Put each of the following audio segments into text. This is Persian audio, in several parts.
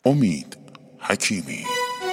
امید حکیمی.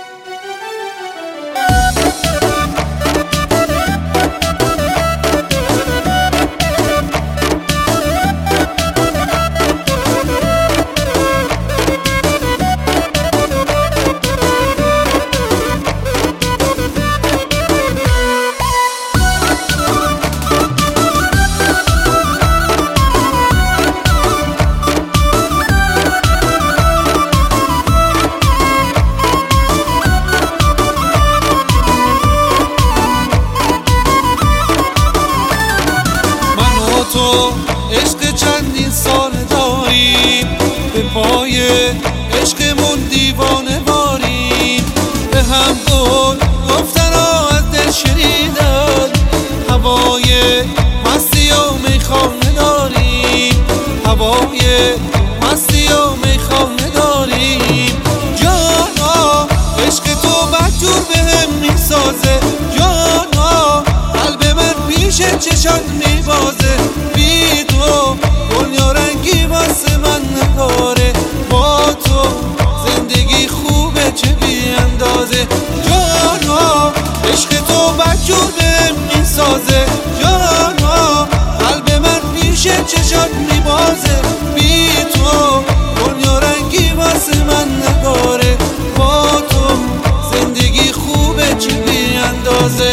تو عشق چندین سال داریم، به پای عشقمون دیوانه باریم، به هم گفتن ها از دل شنیدن، هوای مستی و میخانه داریم، هوای مستی و میخانه داریم. جانا عشق تو بدجور به هم میسازه، جانا قلب من پیش چشات میبازه، بی تو دنیا رنگی واسه من نداره، با تو زندگی خوبه چه بی اندازه. جانا عشق تو بدجور بهم میسازه، جانا قلب من پیش چشات میبازه، بی تو دنیا رنگی واسه من نداره، با تو زندگی خوبه چه بی اندازه.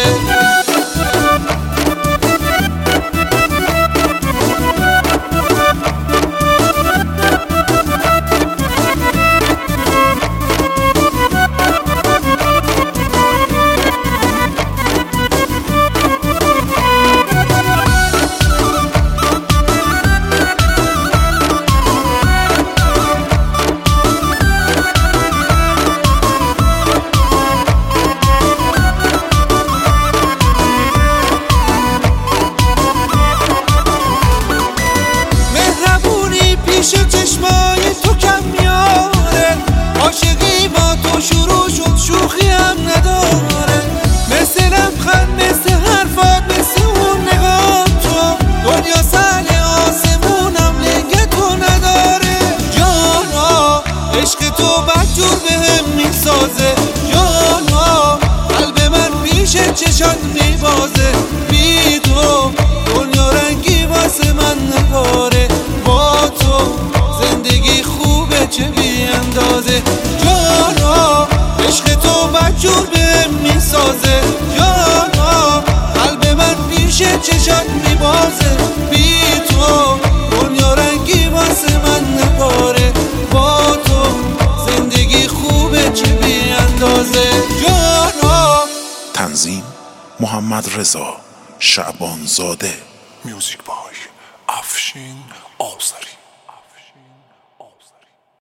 پیش چشمای تو کم میاره، عاشقی با تو شروع شد شوخی هم نداره، مثل لبخند مثل حرفات مثل اون نگاه تو، دنیا سل آسمونم لنگ تو نداره. جانا عشق تو بدجور بهم میسازه، جانا قلب من پیش چشات میبازه، بی تو دنیا رنگی واسه من نداره، با تو زندگی خوبه چه بی اندازه. جانا عشق تو بدجور بهم میسازه، جانا قلب من پیش چشات میبازه، بی تو دنیا رنگی واسه من نداره، با تو زندگی خوبه چه بی اندازه. جانا. تنظیم محمد رضا شعبان زاده. میوزیک بای افشین